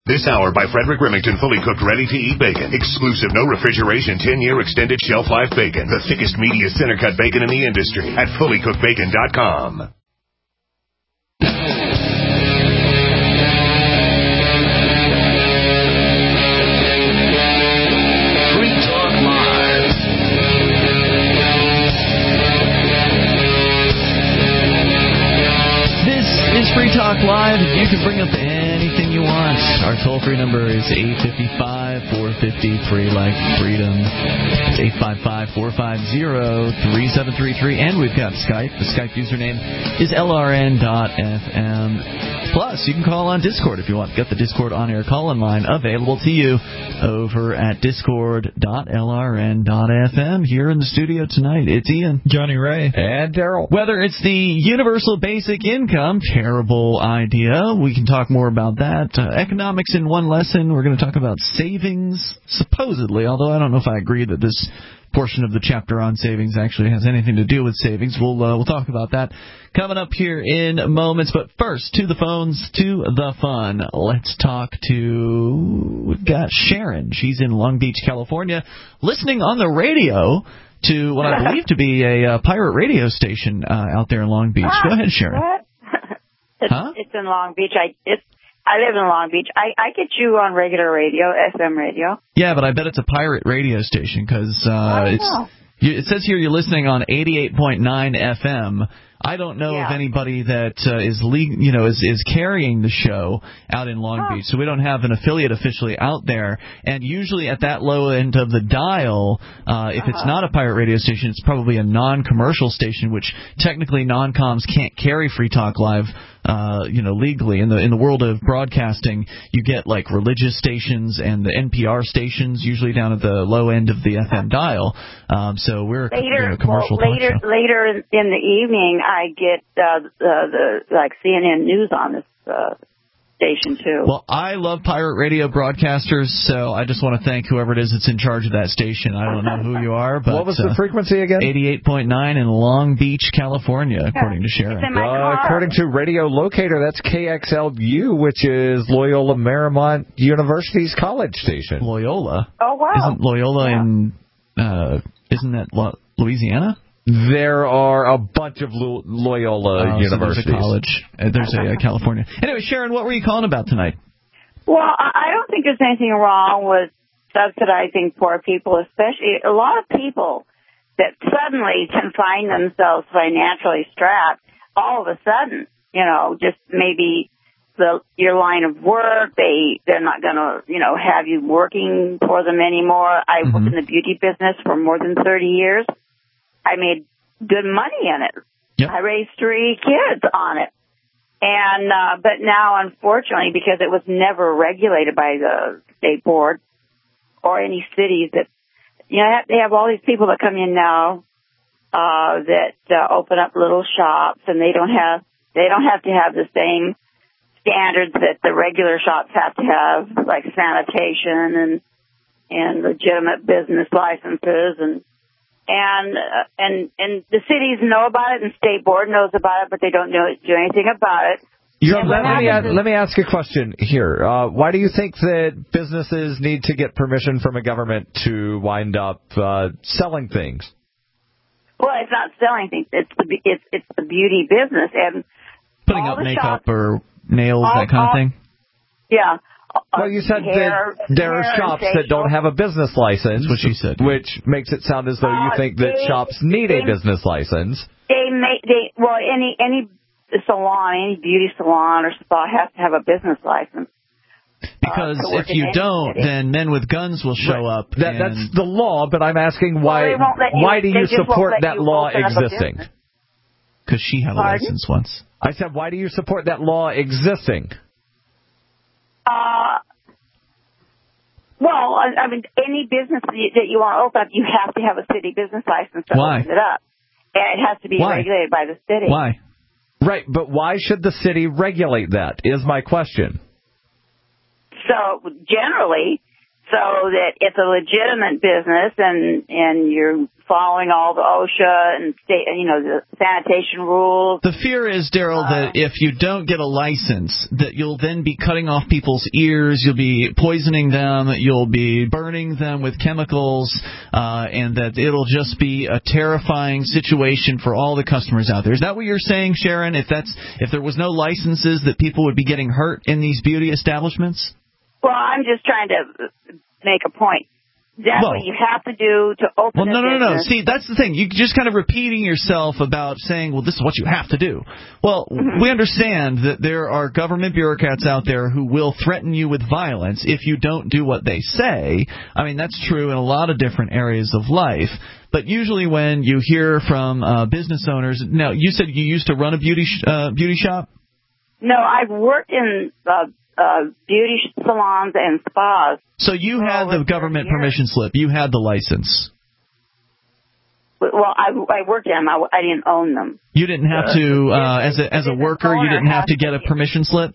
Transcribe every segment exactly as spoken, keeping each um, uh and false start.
This hour by Frederick Remington, fully cooked, ready-to-eat bacon. Exclusive, no refrigeration, ten-year extended shelf life bacon. The thickest, meatiest, center-cut bacon in the industry at fully cooked bacon dot com. Free Talk Live. This is Free Talk Live. You can bring up anything you want. Our toll-free number is eight five five, four five zero, free like freedom. It's eight five five, four five zero, three seven three three. And we've got Skype. The Skype username is L R N dot F M. Plus, you can call on Discord if you want. Got the Discord on-air call-in line available to you over at discord dot L R N dot F M. Here in the studio tonight, it's Ian, Johnny Ray, and Daryl. Whether it's the universal basic income, terrible idea. We can talk more about that. Uh, economics in one lesson. We're going to talk about savings, supposedly, although I don't know if I agree that this portion of the chapter on savings actually has anything to do with savings. We'll uh, we'll talk about that coming up here in moments. But first, to the phones, to the fun. Let's talk to, we've got Sharon. She's in Long Beach, California, listening on the radio to what I believe to be a uh, pirate radio station uh, out there in Long Beach. Go ahead, Sharon. What? it's, huh? it's in Long Beach. I it's I live in Long Beach. I, I get you on regular radio, S M radio. Yeah, but I bet it's a pirate radio station because uh, it's. You, it says here you're listening on eighty-eight point nine F M. I don't know yeah. of anybody that uh, is le- you know is is carrying the show out in Long oh. Beach, so we don't have an affiliate officially out there. And usually at that low end of the dial, uh, if uh-huh. it's not a pirate radio station, it's probably a non-commercial station, which technically non-coms can't carry Free Talk Live. Uh, you know, legally in the in the world of broadcasting, you get like religious stations and the N P R stations, usually down at the low end of the F M dial. Um, so we're later, you know, commercial well, later, talk show. later in the evening, I get uh, the, the like C N N News on this uh, station too. Well, I love pirate radio broadcasters, so I just want to thank whoever it is that's in charge of that station. I don't know who you are, but what was the uh, frequency again? eighty-eight point nine in Long Beach, California, according to Sharon. It's in my car. Uh, according to Radio Locator, that's K X L U, which is Loyola Marymount University's college station. Loyola. Oh wow! Isn't Loyola yeah. in? Uh, isn't that Lo- Louisiana? There are a bunch of Lo- Loyola oh, universities. So there's a college. Uh, there's a uh, California. Anyway, Sharon, what were you calling about tonight? Well, I don't think there's anything wrong with subsidizing poor people, especially a lot of people that suddenly can find themselves financially strapped all of a sudden. You know, just maybe the your line of work, they they're not going to you know have you working for them anymore. I mm-hmm. worked in the beauty business for more than thirty years. I made good money in it. Yep. I raised three kids on it. And, uh, but now, unfortunately, because it was never regulated by the state board or any cities that, you know, they have all these people that come in now, uh, that, uh, open up little shops and they don't have, they don't have to have the same standards that the regular shops have to have, like sanitation and, and legitimate business licenses and, And uh, and and the cities know about it, and state board knows about it, but they don't know, do anything about it. Let, let, me ask, let me ask you a question here. Uh, why do you think that businesses need to get permission from a government to wind up uh, selling things? Well, it's not selling things. It's the it's it's the beauty business and putting up makeup shops, or nails, all, that kind all, of thing. Yeah. Well, you said hair, that there are shops that don't have a business license, That's what she said. Which makes it sound as though you uh, think that they, shops need they, a business license. They make they well any any salon, any beauty salon or spa has to have a business license. Because uh, if you don't, city. then men with guns will show right. up. That, and that's the law, but I'm asking why. Well, you, why do you support that you law existing? Because she had a Pardon? license once. I said, why do you support that law existing? Uh. Well, I, I mean, any business that you, that you want to open up, you have to have a city business license to Why? open it up. And it has to be why? regulated by the city. Why? Right, but why should the city regulate that, is my question. So, generally, so that it's a legitimate business and and you're following all the OSHA and state, you know, the sanitation rules. The fear is, Daryl, uh, that if you don't get a license, that you'll then be cutting off people's ears, you'll be poisoning them, you'll be burning them with chemicals, uh, and that it'll just be a terrifying situation for all the customers out there. Is that what you're saying, Sharon? If that's if there was no licenses, that people would be getting hurt in these beauty establishments? Well, I'm just trying to make a point. That's well, what you have to do to open well, no, a no, no, no. business. See, that's the thing. You're just kind of repeating yourself about saying, well, this is what you have to do. Well, mm-hmm. we understand that there are government bureaucrats out there who will threaten you with violence if you don't do what they say. I mean, that's true in a lot of different areas of life. But usually when you hear from uh, business owners, now, you said you used to run a beauty sh- uh, beauty shop? No, I've worked in uh, uh, beauty salons and spas. So you had the government permission slip. You had the license. Well, I, I worked in them. I, I didn't own them. You didn't have to, uh, as a as a worker, you didn't have to get a permission slip?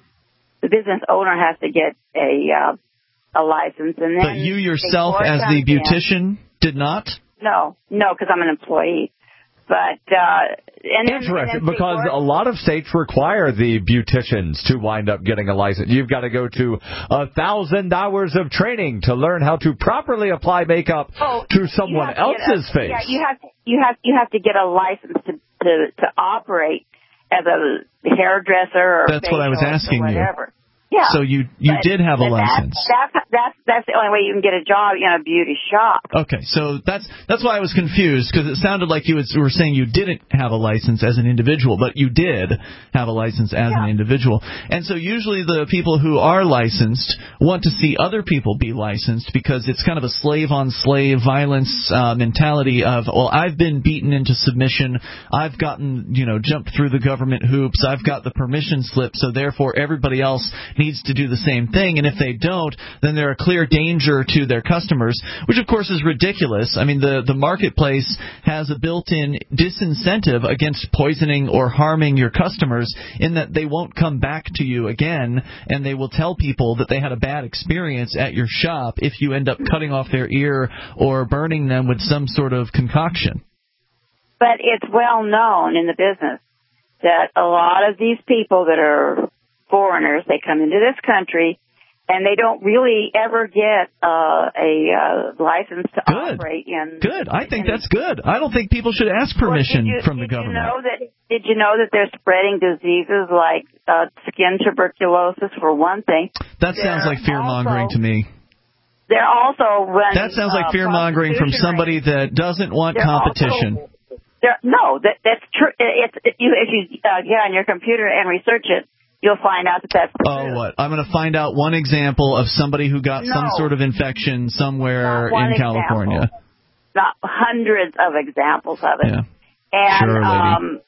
The business owner has to get a uh, a license. And then but you yourself, as the beautician, did not? No, no, because I'm an employee. But uh, and then, interesting, and then because a lot of states require the beauticians to wind up getting a license. You've got to go to a thousand hours of training to learn how to properly apply makeup oh, to someone to else's a, face. Yeah, you have you have you have to get a license to to, to operate as a hairdresser or that's what I was asking or whatever. You. Yeah. So you you but, did have a that's, license. That's that's that's the only way you can get a job in a beauty shop. Okay, so that's that's why I was confused, because it sounded like you was, were saying you didn't have a license as an individual, but you did have a license as yeah. an individual. And so usually the people who are licensed want to see other people be licensed, because it's kind of a slave-on-slave violence uh, mentality of, well, I've been beaten into submission, I've gotten, you know, jumped through the government hoops, I've got the permission slip, so therefore everybody else needs to do the same thing, and if they don't, then they're a clear danger to their customers, which of course is ridiculous. I mean, the, the marketplace has a built-in disincentive against poisoning or harming your customers, in that they won't come back to you again, and they will tell people that they had a bad experience at your shop if you end up cutting off their ear or burning them with some sort of concoction. But it's well known in the business that a lot of these people that are foreigners, they come into this country, and they don't really ever get uh, a uh, license to good. operate in. Good. I think in, that's good. I don't think people should ask permission well, you, from the did government. You know that, did you know that they're spreading diseases like uh, skin tuberculosis, for one thing? That they're sounds like fear-mongering also, to me. They're also running... That sounds like uh, fear-mongering from somebody that doesn't want they're competition. Also, no, that, that's true. It's, if you, if you uh, get on your computer and research it, you'll find out that that's true. Oh, what? I'm going to find out one example of somebody who got no, some sort of infection somewhere in example. California. Not hundreds of examples of it. Yeah. And, sure, lady. um,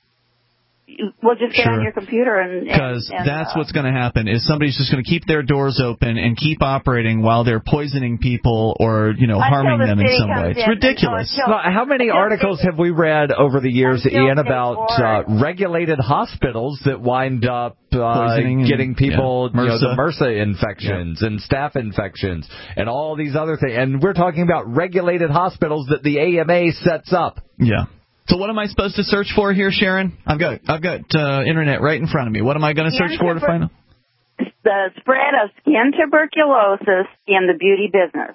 well, just get sure. on your computer and... Because that's uh, what's going to happen, is somebody's just going to keep their doors open and keep operating while they're poisoning people or, you know, harming the them in some way. It's ridiculous. Until, well, how many articles have we read over the years, Ian, about uh, regulated hospitals that wind up uh, getting people, yeah, you know, the MRSA infections yeah. and staph infections and all these other things? And we're talking about regulated hospitals that the A M A sets up. Yeah. So what am I supposed to search for here, Sharon? I've got I've got uh, internet right in front of me. What am I going to search for to find out? The spread of skin tuberculosis in the beauty business.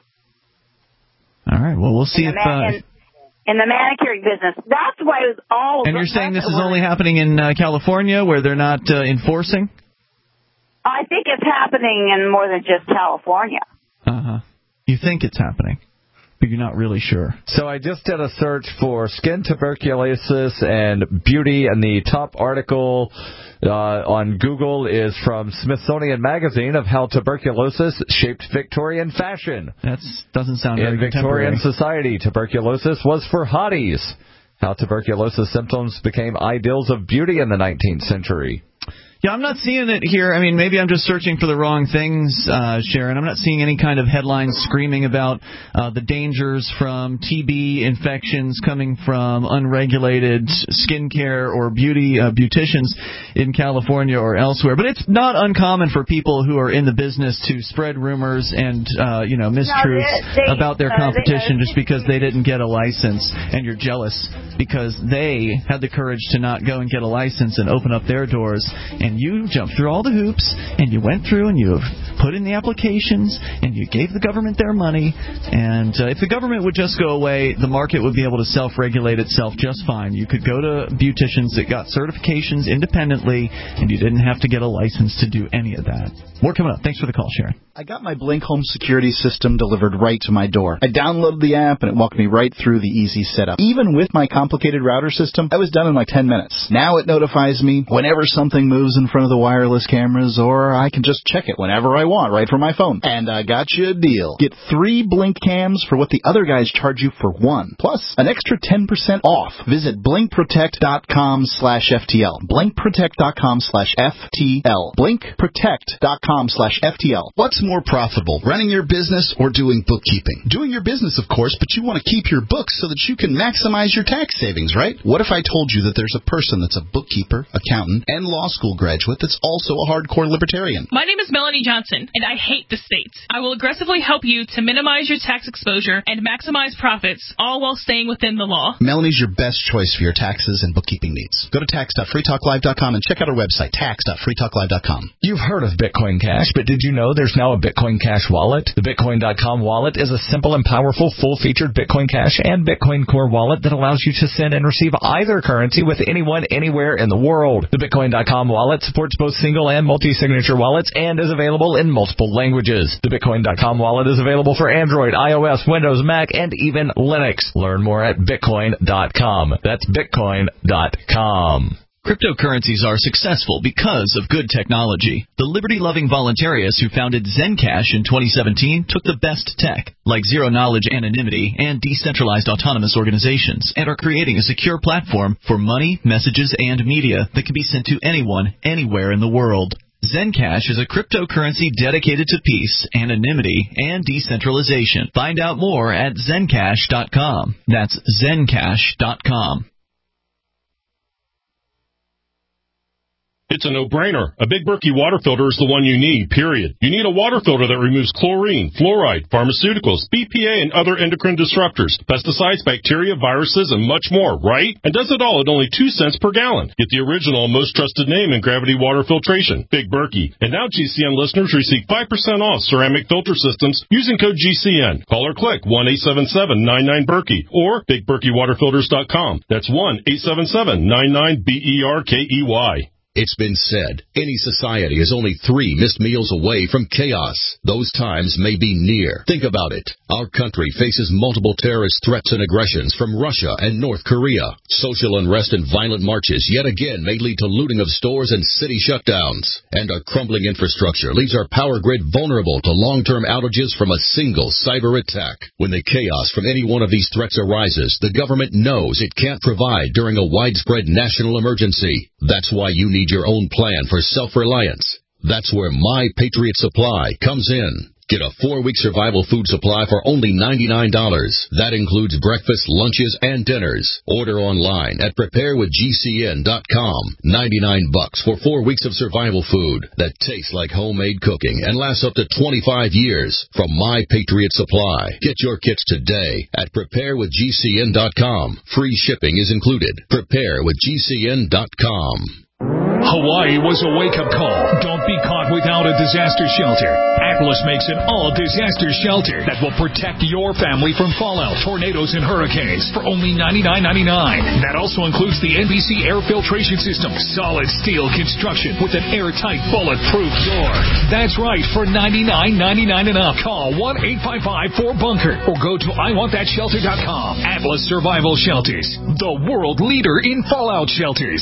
All right. Well, we'll see in if... The, uh, in, in the manicuring business. That's why it was all... And you're saying this is only happening in uh, California, where they're not uh, enforcing? I think it's happening in more than just California. Uh-huh. You think it's happening, but you're not really sure. So I just did a search for skin tuberculosis and beauty, and the top article uh, on Google is from Smithsonian Magazine of how tuberculosis shaped Victorian fashion. That doesn't sound very In Victorian contemporary. society, tuberculosis was for hotties. How tuberculosis symptoms became ideals of beauty in the nineteenth century. Yeah, I'm not seeing it here. I mean, maybe I'm just searching for the wrong things, uh, Sharon. I'm not seeing any kind of headlines screaming about uh, the dangers from T B infections coming from unregulated skincare or beauty uh, beauticians in California or elsewhere. But it's not uncommon for people who are in the business to spread rumors and, uh, you know, mistruths no, they, they, about their uh, competition they, uh, just because they didn't get a license, and you're jealous because they had the courage to not go and get a license and open up their doors. And you jumped through all the hoops, and you went through and you put in the applications, and you gave the government their money. And uh, if the government would just go away, the market would be able to self-regulate itself just fine. You could go to beauticians that got certifications independently, and you didn't have to get a license to do any of that. More coming up. Thanks for the call, Sharon. I got my Blink Home security system delivered right to my door. I downloaded the app, and it walked me right through the easy setup. Even with my complicated router system, I was done in like ten minutes. Now it notifies me whenever something moves in front of the wireless cameras, or I can just check it whenever I want right from my phone. And I got you a deal. Get three Blink cams for what the other guys charge you for one, plus an extra ten percent off. Visit blinkprotect.com slash FTL. blinkprotect.com slash FTL. blinkprotect.com slash FTL. What's more profitable, running your business or doing bookkeeping? Doing your business, of course, but you want to keep your books so that you can maximize your tax savings, right? What if I told you that there's a person that's a bookkeeper, accountant, and law school graduate that's also a hardcore libertarian? My name is Melanie Johnson, and I hate the state. I will aggressively help you to minimize your tax exposure and maximize profits, all while staying within the law. Melanie's your best choice for your taxes and bookkeeping needs. Go to tax dot free talk live dot com and check out our website, tax dot free talk live dot com. You've heard of Bitcoin Cash, but did you know there's now a Bitcoin Cash wallet? The Bitcoin dot com wallet is a simple and powerful full-featured Bitcoin Cash and Bitcoin Core wallet that allows you to send and receive either currency with anyone, anywhere in the world. The Bitcoin dot com wallet supports both single and multi-signature wallets and is available in multiple languages. The Bitcoin dot com wallet is available for Android, iOS, Windows, Mac, and even Linux. Learn more at Bitcoin dot com. That's Bitcoin dot com. Cryptocurrencies are successful because of good technology. The liberty-loving voluntarists who founded Zencash in twenty seventeen took the best tech, like zero-knowledge anonymity and decentralized autonomous organizations, and are creating a secure platform for money, messages, and media that can be sent to anyone, anywhere in the world. Zencash is a cryptocurrency dedicated to peace, anonymity, and decentralization. Find out more at Zencash dot com. That's Zencash dot com. It's a no-brainer. A Big Berkey water filter is the one you need, period. You need a water filter that removes chlorine, fluoride, pharmaceuticals, B P A, and other endocrine disruptors, pesticides, bacteria, viruses, and much more, right? And does it all at only two cents per gallon. Get the original, most trusted name in gravity water filtration, Big Berkey. And now G C N listeners receive five percent off ceramic filter systems using code G C N. Call or click one eight seven seven nine nine Berkey or big berkey water filters dot com. That's one eight seven seven nine nine B E R K E Y. It's been said, any society is only three missed meals away from chaos. Those times may be near. Think about it. Our country faces multiple terrorist threats and aggressions from Russia and North Korea. Social unrest and violent marches yet again may lead to looting of stores and city shutdowns. And our crumbling infrastructure leaves our power grid vulnerable to long-term outages from a single cyber attack. When the chaos from any one of these threats arises, the government knows it can't provide during a widespread national emergency. That's why you need your own plan for self-reliance. That's where My Patriot Supply comes in. Get a four-week survival food supply for only ninety-nine dollars. That includes breakfast, lunches, and dinners. Order online at prepare with G C N dot com. ninety-nine bucks for four weeks of survival food that tastes like homemade cooking and lasts up to twenty-five years from My Patriot Supply. Get your kits today at prepare with G C N dot com. Free shipping is included. prepare with G C N dot com. Hawaii was a wake-up call. Don't be caught without a disaster shelter. Atlas makes an all-disaster shelter that will protect your family from fallout, tornadoes, and hurricanes for only ninety-nine ninety-nine. That also includes the N B C air filtration system, solid steel construction with an airtight, bulletproof door. That's right, for ninety-nine ninety-nine and up. Call one eight five five four bunker or go to I want that shelter dot com. Atlas Survival Shelters, the world leader in fallout shelters.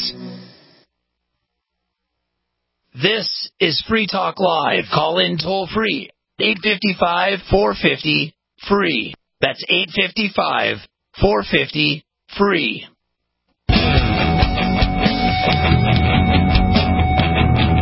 This is Free Talk Live. Call in toll free. eight five five, four five zero, free. That's eight five five, four five zero, free.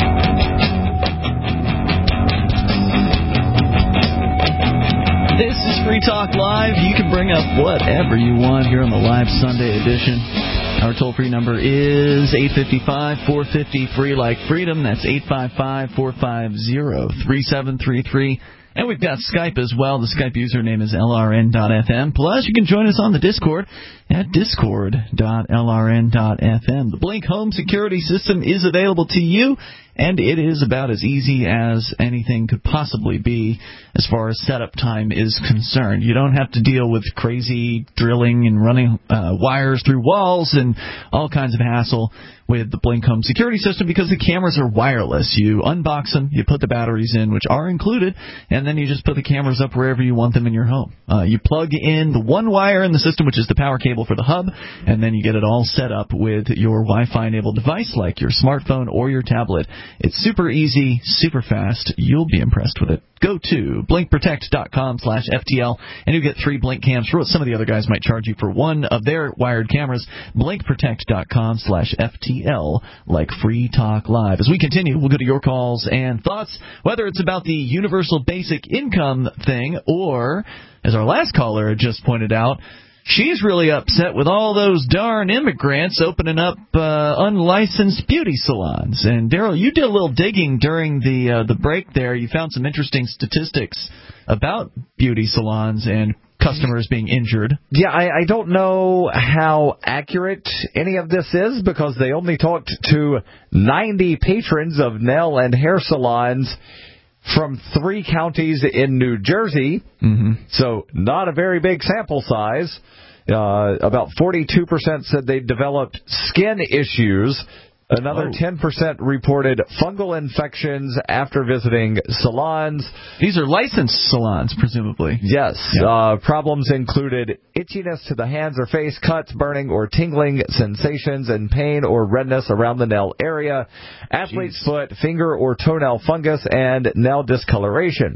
Free Talk Live. You can bring up whatever you want here on the live Sunday edition. Our toll-free number is eight five five, four five zero, free like freedom. That's eight five five, four five zero, three seven three three. And we've got Skype as well. The Skype username is L R N dot F M. Plus, you can join us on the Discord at discord dot L R N dot F M. The Blink home security system is available to you, and it is about as easy as anything could possibly be as far as setup time is concerned. You don't have to deal with crazy drilling and running uh, wires through walls and all kinds of hassle with the Blink home security system because the cameras are wireless. You unbox them, you put the batteries in, which are included, and then you just put the cameras up wherever you want them in your home. Uh, you plug in the one wire in the system, which is the power cable for the hub, and then you get it all set up with your Wi-Fi enabled device like your smartphone or your tablet. It's super easy, super fast. You'll be impressed with it. Go to blink protect dot com slash F T L, and you get three Blink cams for what some of the other guys might charge you for one of their wired cameras. blink protect dot com slash F T L, like Free Talk Live. As we continue, we'll go to your calls and thoughts, whether it's about the universal basic income thing or, as our last caller had just pointed out, she's really upset with all those darn immigrants opening up uh, unlicensed beauty salons. And, Daryl, you did a little digging during the uh, the break there. You found some interesting statistics about beauty salons and customers being injured. Yeah, I, I don't know how accurate any of this is because they only talked to ninety patrons of nail and hair salons from three counties in New Jersey, mm-hmm. so not a very big sample size. Uh, about forty-two percent said they developed skin issues. Another oh. ten percent reported fungal infections after visiting salons. These are licensed salons, presumably. Yes. Yeah. Uh, problems included itchiness to the hands or face, cuts, burning or tingling sensations, and pain or redness around the nail area, athlete's Jeez. foot, finger or toenail fungus, and nail discoloration.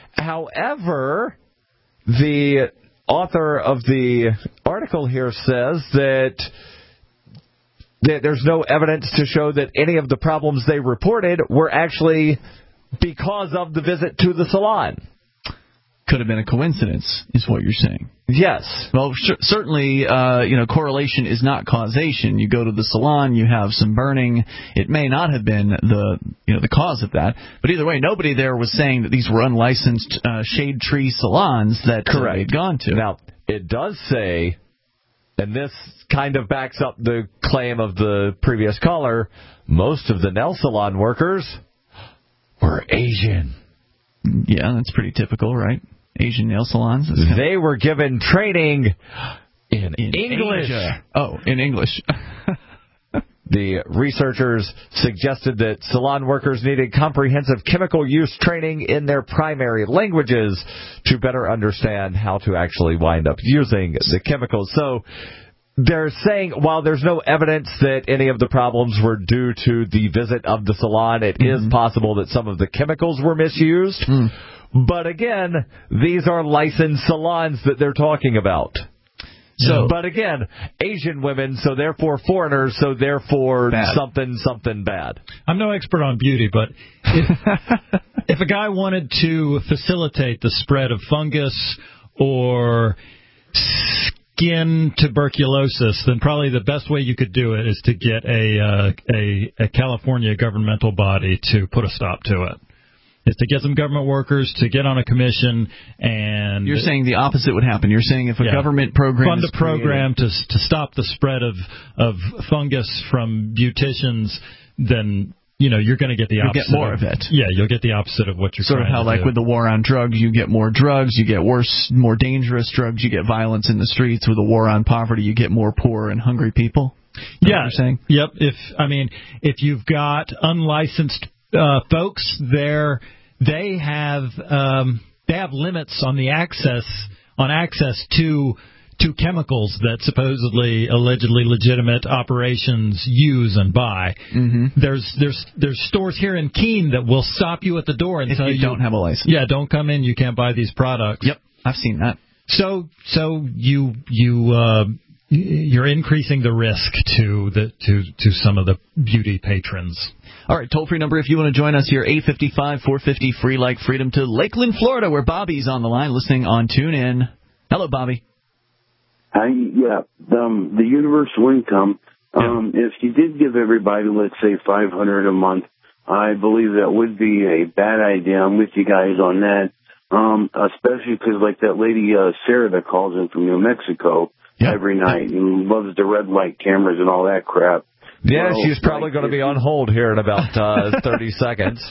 However, the author of the article here says that there's no evidence to show that any of the problems they reported were actually because of the visit to the salon. Could have been a coincidence, is what you're saying. Yes. Well, sh- certainly, uh, you know, correlation is not causation. You go to the salon, you have some burning. It may not have been the, you know, the cause of that. But either way, nobody there was saying that these were unlicensed uh, shade tree salons that uh, they'd gone to. Now, it does say, and this kind of backs up the claim of the previous caller, most of the nail salon workers were Asian. Yeah, that's pretty typical, right? Asian nail salons. They were given training in, in English. Asia. Oh, in English. The researchers suggested that salon workers needed comprehensive chemical use training in their primary languages to better understand how to actually wind up using the chemicals. So they're saying while there's no evidence that any of the problems were due to the visit of the salon, it mm-hmm. is possible that some of the chemicals were misused. Mm. But again, these are licensed salons that they're talking about. So, but again, Asian women, so therefore foreigners, so therefore bad. something, something bad. I'm no expert on beauty, but if, if a guy wanted to facilitate the spread of fungus or skin tuberculosis, then probably the best way you could do it is to get a, uh, a, a California governmental body to put a stop to it. Is to get some government workers to get on a commission and... You're saying the opposite would happen. You're saying if a yeah, government program fund is a program to to stop the spread of, of fungus from beauticians, then, you know, you're going to get the opposite. You'll get more of it. Yeah, you'll get the opposite of what you're sort trying of how, to like do. with the war on drugs, you get more drugs, you get worse, more dangerous drugs, you get violence in the streets. With the war on poverty, you get more poor and hungry people. Yeah. What you're saying? Yep. If I mean, if you've got unlicensed uh, folks, they're they have um, they have limits on the access on access to to chemicals that supposedly allegedly legitimate operations use and buy. Mm-hmm. There's there's there's stores here in Keene that will stop you at the door and if tell you, you don't have a license. Yeah, don't come in. You can't buy these products. Yep, I've seen that. So so you you. Uh, you're increasing the risk to the to to some of the beauty patrons. All right, toll-free number if you want to join us here, eight five five, four five zero, free like freedom, to Lakeland, Florida, where Bobby's on the line listening on TuneIn. Hello, Bobby. I, yeah, um, the universal income, um, yeah. If you did give everybody, let's say, five hundred dollars a month, I believe that would be a bad idea. I'm with you guys on that, um, especially because, like that lady uh, Sarah that calls in from New Mexico yeah. every night and loves the red light cameras and all that crap. Yeah, well, she's probably like, going to be on hold here in about uh, thirty seconds.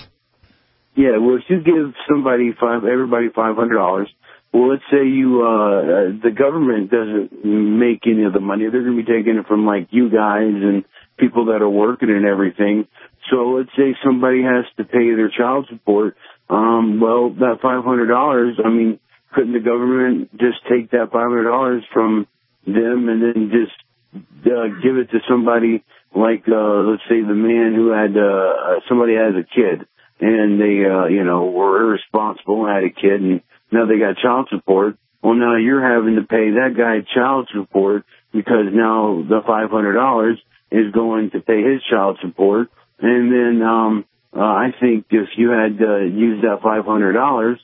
Yeah, well, if you give somebody five, everybody five hundred dollars, well, let's say you, uh, the government doesn't make any of the money. They're going to be taking it from, like, you guys and people that are working and everything. So let's say somebody has to pay their child support. Um, well, that five hundred dollars, I mean, couldn't the government just take that five hundred dollars from them and then just uh, give it to somebody like, uh, let's say the man who had, uh, somebody has a kid and they, uh, you know, were irresponsible and had a kid and now they got child support. Well, now you're having to pay that guy child support because now the five hundred dollars is going to pay his child support. And then, um, uh, I think if you had, uh, used that five hundred dollars,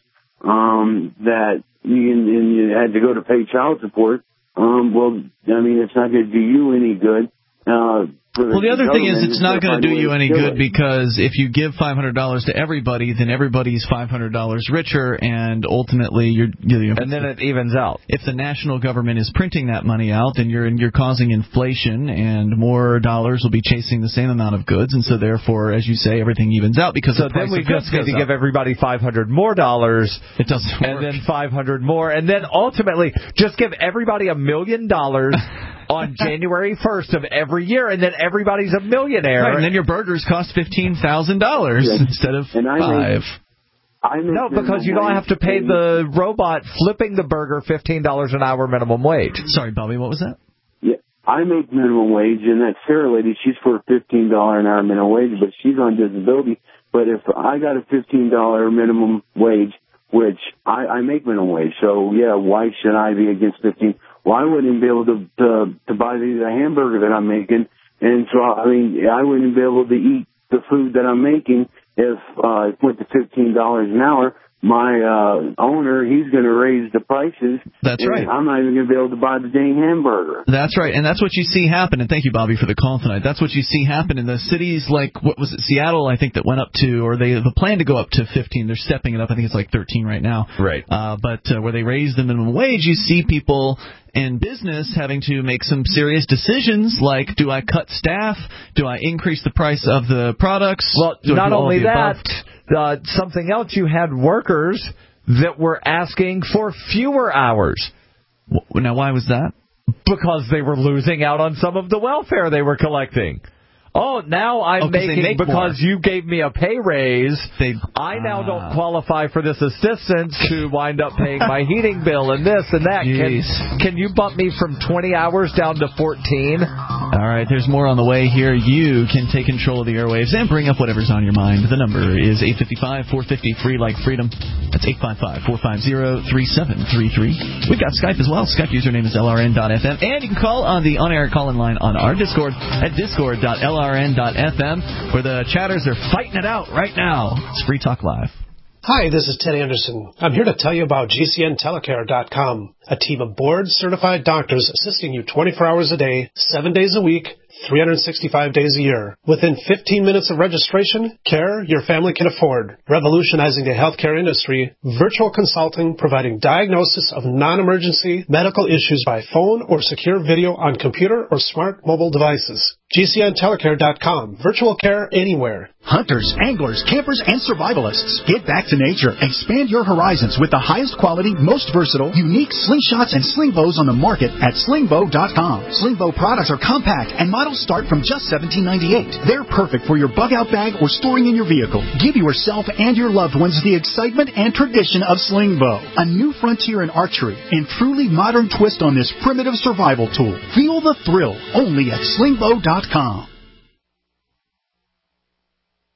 um, that you, and you had to go to pay child support, um, well, I mean, it's not going to do you any good. Uh, Well, the other thing is it's not going to do you any good because if you give five hundred dollars to everybody, then everybody's five hundred dollars richer, and ultimately you're... You know, and then it evens out. If the national government is printing that money out, then you're you're causing inflation, and more dollars will be chasing the same amount of goods, and so therefore, as you say, everything evens out because so the price then we of goods just need goes to up. give everybody five hundred more dollars. It doesn't work. And then five hundred more, and then ultimately just give everybody a million dollars on January first of every year, and then everybody's a millionaire. Right, and then your burgers cost fifteen thousand dollars yeah. instead of and I five. Make, I make no, because you don't have to pay the robot flipping the burger fifteen dollars an hour minimum wage. Sorry, Bobby, what was that? Yeah, I make minimum wage, and that Sarah lady, she's for fifteen dollars an hour minimum wage, but she's on disability. But if I got a fifteen dollars minimum wage, which I, I make minimum wage, so yeah, why should I be against fifteen dollars? Well, I wouldn't be able to, to to buy the, the hamburger that I'm making, and so I mean I wouldn't be able to eat the food that I'm making if uh, it went to fifteen dollars an hour. My uh, owner, he's going to raise the prices. That's right. I'm not even going to be able to buy the dang hamburger. That's right, and that's what you see happen. And thank you, Bobby, for the call tonight. That's what you see happen in the cities like, what was it, Seattle, I think, that went up to, or they have a plan to go up to fifteen. They're stepping it up. I think it's like thirteen right now. Right. Uh, but uh, where they raise the minimum wage, you see people in business having to make some serious decisions like, do I cut staff? Do I increase the price of the products? Well, do not only that, above? uh, something else, you had workers that were asking for fewer hours. Now, why was that? Because they were losing out on some of the welfare they were collecting. Oh, now I'm oh, making make because more. You gave me a pay raise. They, I now ah. don't qualify for this assistance to wind up paying my heating bill and this and that. Can, can you bump me from twenty hours down to fourteen? All right, there's more on the way here. You can take control of the airwaves and bring up whatever's on your mind. The number is eight five five, four five zero, free like freedom. That's eight five five, four five zero, three seven three three. We've got Skype as well. Skype username is L R N dot F M. And you can call on the on-air call-in line on our Discord at discord dot L R N dot F M, where the chatters are fighting it out right now. It's Free Talk Live. Hi, this is Ted Anderson. I'm here to tell you about G C N telecare dot com, a team of board-certified doctors assisting you twenty-four hours a day, seven days a week, three hundred sixty-five days a year. Within fifteen minutes of registration, care your family can afford. Revolutionizing the healthcare industry, virtual consulting providing diagnosis of non-emergency medical issues by phone or secure video on computer or smart mobile devices. G C N telecare dot com. Virtual care anywhere. Hunters, anglers, campers, and survivalists. Get back to nature. Expand your horizons with the highest quality, most versatile, unique slingshots and sling bows on the market at sling bow dot com. Sling bow products are compact and models start from just seventeen ninety-eight. They're perfect for your bug-out bag or storing in your vehicle. Give yourself and your loved ones the excitement and tradition of sling bow. A new frontier in archery and truly modern twist on this primitive survival tool. Feel the thrill only at sling bow dot com.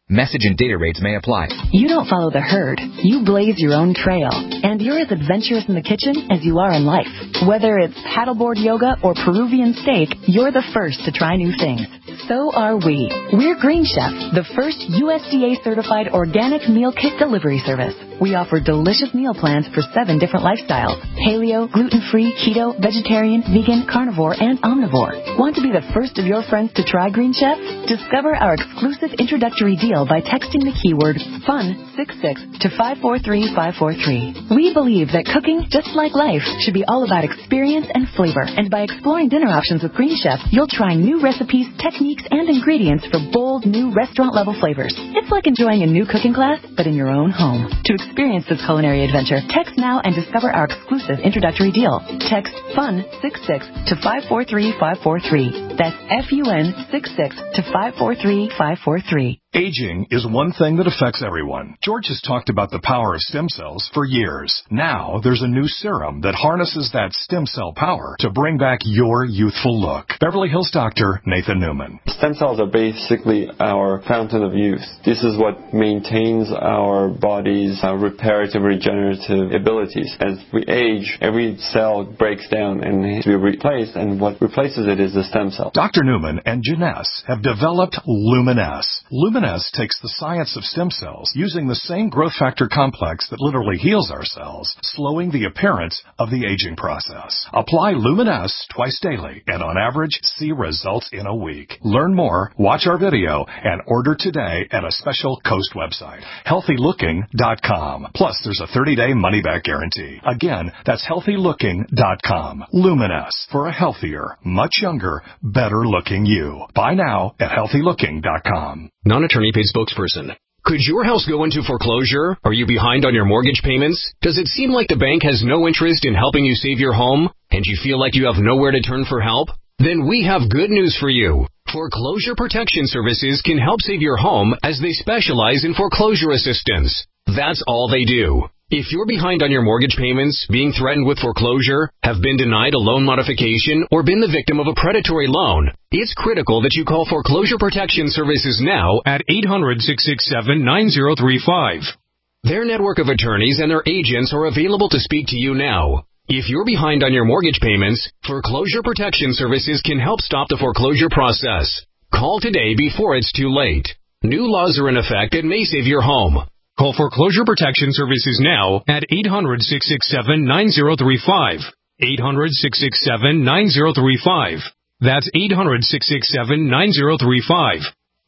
Message and data rates may apply. You don't follow the herd. You blaze your own trail. And you're as adventurous in the kitchen as you are in life. Whether it's paddleboard yoga or Peruvian steak, you're the first to try new things. So are we. We're Green Chef, the first U S D A-certified organic meal kit delivery service. We offer delicious meal plans for seven different lifestyles: paleo, gluten-free, keto, vegetarian, vegan, carnivore, and omnivore. Want to be the first of your friends to try Green Chef? Discover our exclusive introductory deal by texting the keyword FUN sixty-six to five four three five four three. We believe that cooking, just like life, should be all about experience and flavor. And by exploring dinner options with Green Chef, you'll try new recipes, techniques, and ingredients for bold, new restaurant-level flavors. It's like enjoying a new cooking class, but in your own home. To experience this culinary adventure, text now and discover our exclusive introductory deal. Text FUN sixty-six to five four three five four three. That's F U N sixty-six to five four three five four three. Aging is one thing that affects everyone. George has talked about the power of stem cells for years. Now, there's a new serum that harnesses that stem cell power to bring back your youthful look. Beverly Hills doctor Nathan Newman. Stem cells are basically our fountain of youth. This is what maintains our body's uh, reparative, regenerative abilities. As we age, every cell breaks down and needs to be replaced, and what replaces it is the stem cell. Doctor Newman and Janess have developed Luminesce. Luminesce takes the science of stem cells using the same growth factor complex that literally heals our cells, slowing the appearance of the aging process. Apply Luminesce twice daily and on average see results in a week. Learn more, watch our video, and order today at a special Coast website, healthy looking dot com. Plus, there's a thirty-day money-back guarantee. Again, that's healthy looking dot com. Luminesce, for a healthier, much younger, better-looking you. Buy now at healthy looking dot com. Non-attorney paid spokesperson. Could your house go into foreclosure? Are you behind on your mortgage payments? Does it seem like the bank has no interest in helping you save your home, and you feel like you have nowhere to turn for help? Then we have good news for you. Foreclosure Protection Services can help save your home as they specialize in foreclosure assistance. That's all they do. If you're behind on your mortgage payments, being threatened with foreclosure, have been denied a loan modification, or been the victim of a predatory loan, it's critical that you call Foreclosure Protection Services now at eight hundred, six six seven, nine zero three five. Their network of attorneys and their agents are available to speak to you now. If you're behind on your mortgage payments, Foreclosure Protection Services can help stop the foreclosure process. Call today before it's too late. New laws are in effect that may save your home. Call Foreclosure Protection Services now at eight hundred, six six seven, nine zero three five. eight hundred, six six seven, nine zero three five. That's eight hundred, six six seven, nine zero three five.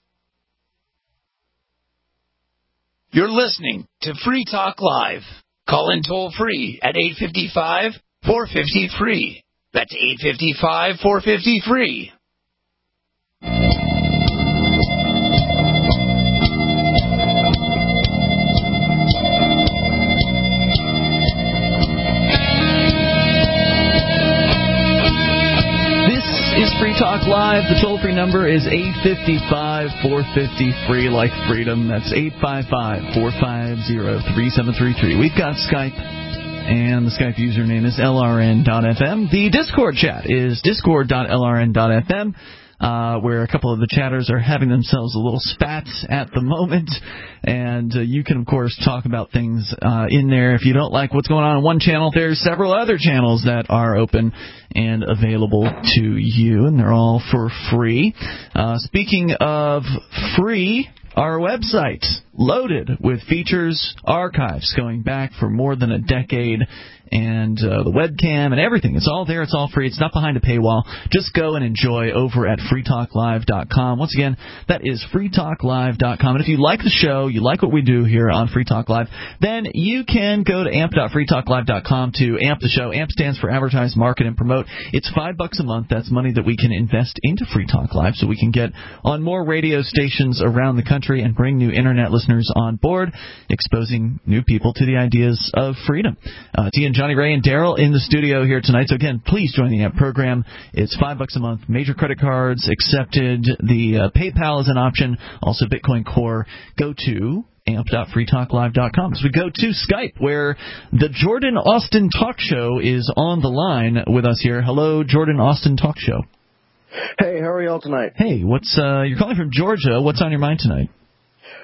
You're listening to Free Talk Live. Call in toll free at eight five five, four five zero, free. That's eight five five, four five zero, free. Is Free Talk Live. The toll-free number is eight five five, four five zero, free, like freedom. That's eight five five, four five zero, three seven three three. We've got Skype, and the Skype username is L R N dot F M. The Discord chat is discord dot L R N dot F M. Uh, where a couple of the chatters are having themselves a little spat at the moment. And uh, you can, of course, talk about things uh, in there. If you don't like what's going on on one channel, there's several other channels that are open and available to you, and they're all for free. Uh, speaking of free, our website loaded with features, archives going back for more than a decade, and uh, the webcam and everything. It's all there. It's all free. It's not behind a paywall. Just go and enjoy over at free talk live dot com. Once again, that is free talk live dot com. And if you like the show, you like what we do here on Free Talk Live, then you can go to amp dot free talk live dot com to amp the show. AMP stands for Advertise, Market, and Promote. It's five bucks a month. That's money that we can invest into Free Talk Live so we can get on more radio stations around the country and bring new Internet listeners on board, exposing new people to the ideas of freedom. Uh, T and Johnny Ray and Daryl in the studio here tonight. So again, please join the AMP program. It's five bucks a month. Major credit cards accepted. The uh, PayPal is an option. Also Bitcoin Core. Go to amp dot free talk live dot com. So we go to Skype, where the Jordan Austin Talk Show is on the line with us here. Hello, Jordan Austin Talk Show. Hey, how are y'all tonight? Hey, what's uh, you're calling from Georgia. What's on your mind tonight?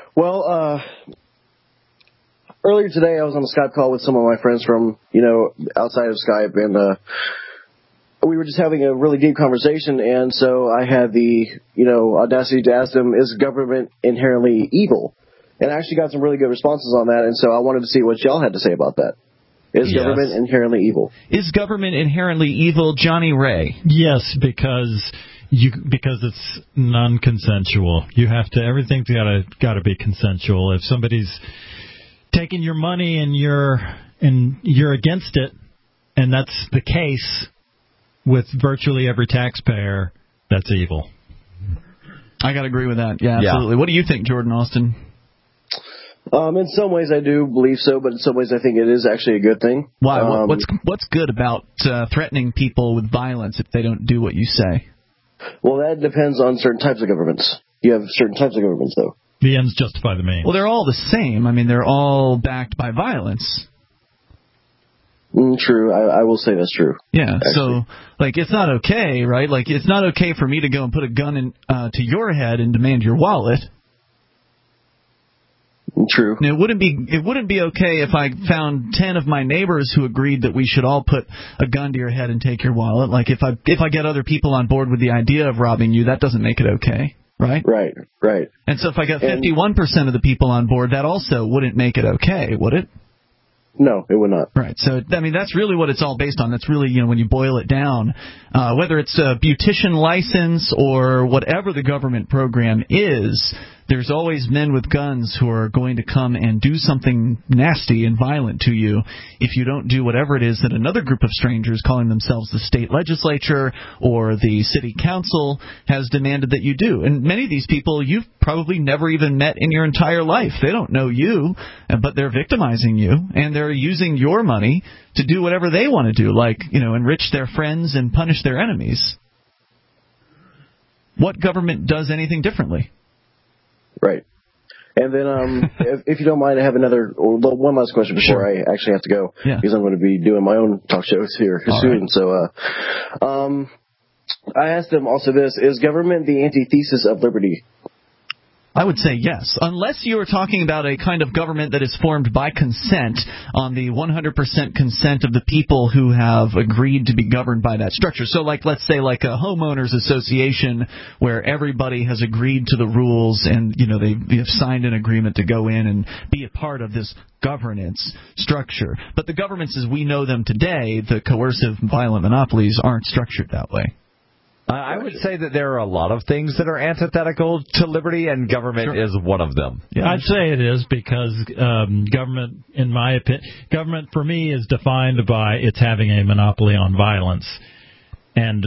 Well, uh, earlier today I was on a Skype call with some of my friends from, you know, outside of Skype, and uh, we were just having a really deep conversation, and so I had the, you know, audacity to ask them, is government inherently evil? And I actually got some really good responses on that, and so I wanted to see what y'all had to say about that. Is Yes. government inherently evil? Is government inherently evil, Johnny Ray? Yes, because you because it's non-consensual. You have to everything's got to got to be consensual. If somebody's taking your money and you're and you're against it, and that's the case with virtually every taxpayer, that's evil. I got to agree with that. Yeah, absolutely. Yeah. What do you think, Jordan Austin? Um, in some ways I do believe so, but in some ways I think it is actually a good thing. Why? Um, what's what's good about uh, threatening people with violence if they don't do what you say? Well, that depends on certain types of governments. You have certain types of governments, though. The ends justify the means. Well, they're all the same. I mean, they're all backed by violence. Mm, true. I, I will say that's true. Yeah. Actually. So, like, it's not okay, right? Like, it's not okay for me to go and put a gun in, uh, to your head and demand your wallet. True. And it wouldn't be it wouldn't be okay if I found ten of my neighbors who agreed that we should all put a gun to your head and take your wallet. Like, if I if I get other people on board with the idea of robbing you, that doesn't make it okay, right? Right. Right. And so if I got fifty-one percent of the people on board, that also wouldn't make it okay, would it? No, it would not. Right. So, I mean, that's really what it's all based on. That's really, you know, when you boil it down, uh, whether it's a beautician license or whatever the government program is, there's always men with guns who are going to come and do something nasty and violent to you if you don't do whatever it is that another group of strangers calling themselves the state legislature or the city council has demanded that you do. And many of these people you've probably never even met in your entire life. They don't know you, but they're victimizing you, and they're using your money to do whatever they want to do, like, you know, enrich their friends and punish their enemies. What government does anything differently? Right. And then, um, if, if you don't mind, I have another, or one last question before sure. I actually have to go, yeah. because I'm going to be doing my own talk shows here All soon. Right. So, uh, um, I asked them also this: is government the antithesis of liberty? I would say yes, unless you are talking about a kind of government that is formed by consent, on the one hundred percent consent of the people who have agreed to be governed by that structure. So, like, let's say like a homeowners association where everybody has agreed to the rules and, you know, they have signed an agreement to go in and be a part of this governance structure. But the governments as we know them today, the coercive violent monopolies, aren't structured that way. Uh, I would say that there are a lot of things that are antithetical to liberty, and government sure. is one of them. Yeah. I'd say it is because um, government, in my opinion, government for me is defined by its having a monopoly on violence, and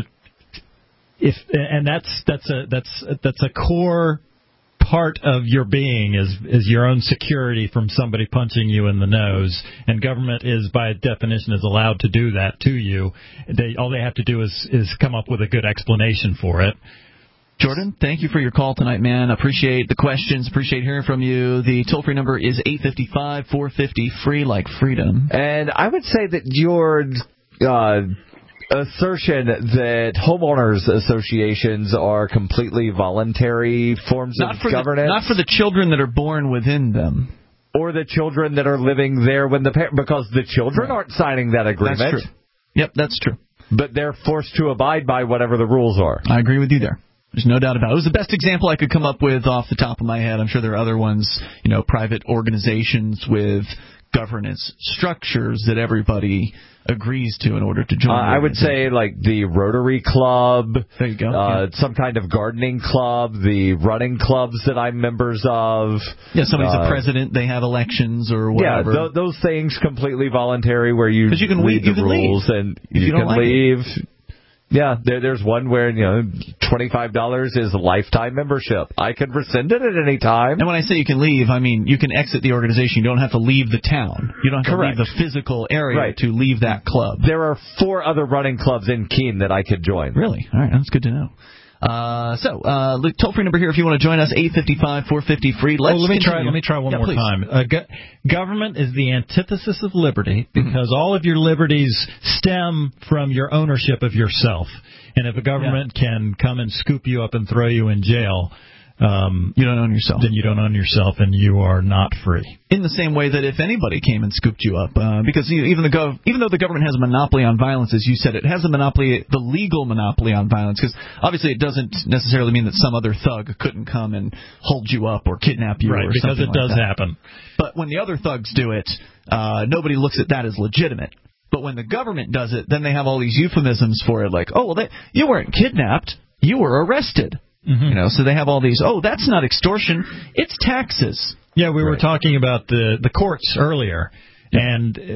if and that's that's a that's that's a core part of your being is is your own security from somebody punching you in the nose, and government is by definition is allowed to do that to you. They all they have to do is is come up with a good explanation for it. Jordan, thank you for your call tonight, man. Appreciate the questions. Appreciate hearing from you. The toll-free number is eight five five, four five zero, free like freedom. And I would say that your uh assertion that homeowners associations are completely voluntary forms not of for governance. The, not for the children that are born within them. Or the children that are living there when the parents, because the children right. aren't signing that agreement. That's true. Yep, that's true. But they're forced to abide by whatever the rules are. I agree with you there. There's no doubt about it. It was the best example I could come up with off the top of my head. I'm sure there are other ones, you know, private organizations with governance structures that everybody agrees to in order to join. Uh, I would say like the Rotary Club. There you go. Uh, yeah. Some kind of gardening club, the running clubs that I'm members of. Yeah, somebody's uh, a president, they have elections or whatever. Yeah, th- those things completely voluntary where you, you can read leave, the you can rules leave. and if you, you can like leave. It. Yeah, there, there's one where, you know, twenty-five dollars is a lifetime membership. I could rescind it at any time. And when I say you can leave, I mean you can exit the organization. You don't have to leave the town. You don't have Correct. to leave the physical area right. to leave that club. There are four other running clubs in Keene that I could join. Really? All right, that's good to know. Uh, so, uh, toll-free number here if you want to join us, eight five five, four five zero, free. Let's oh, let me continue. try. Let me try one yeah, more please. time. Uh, go- government is the antithesis of liberty because mm-hmm. all of your liberties stem from your ownership of yourself. And if a government yeah. can come and scoop you up and throw you in jail, um, you don't own yourself. Then you don't own yourself, and you are not free. In the same way that if anybody came and scooped you up, uh, because you, even the gov, even though the government has a monopoly on violence, as you said, it has a monopoly, the legal monopoly on violence. Because obviously, it doesn't necessarily mean that some other thug couldn't come and hold you up or kidnap you, right? Or because something it like does that. happen. But when the other thugs do it, uh, nobody looks at that as legitimate. But when the government does it, then they have all these euphemisms for it, like, oh, well, they, you weren't kidnapped, you were arrested. Mm-hmm. You know, so they have all these, oh, that's not extortion, it's taxes. Yeah, we right. were talking about the, the courts earlier, and uh,